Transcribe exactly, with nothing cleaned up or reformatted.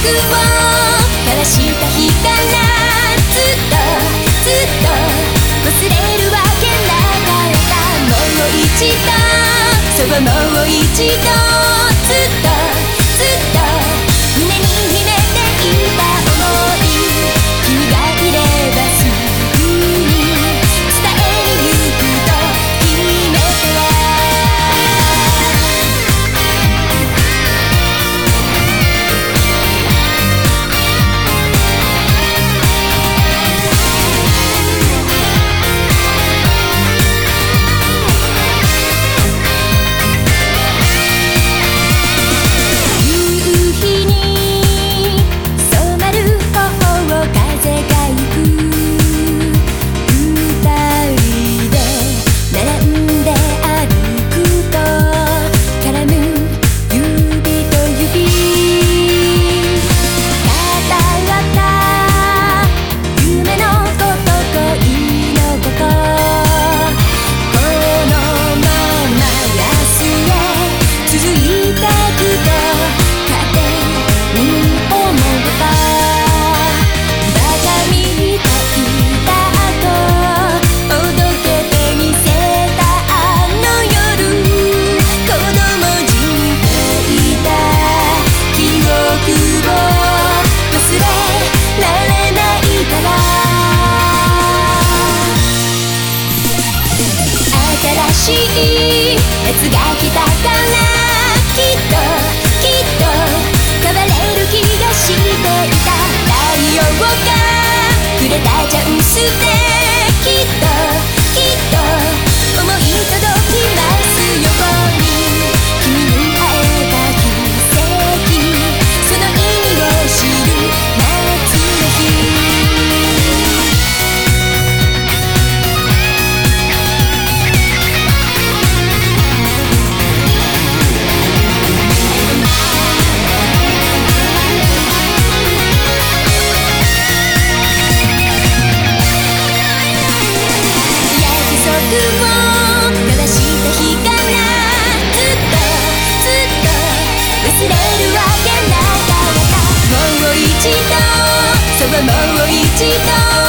交わした日からずっとずっと忘れるわけなかった。もう一度そうもう一度ずっとずっと胸に秘めていた想い、君がいればすぐに伝えに行くと決めては新しい夏が来たからきっときっと変われる気がしていた。太陽がくれたチャンスできっときっと思い届きますように。君に会えた奇跡、その意味を知る夏の日。もう一度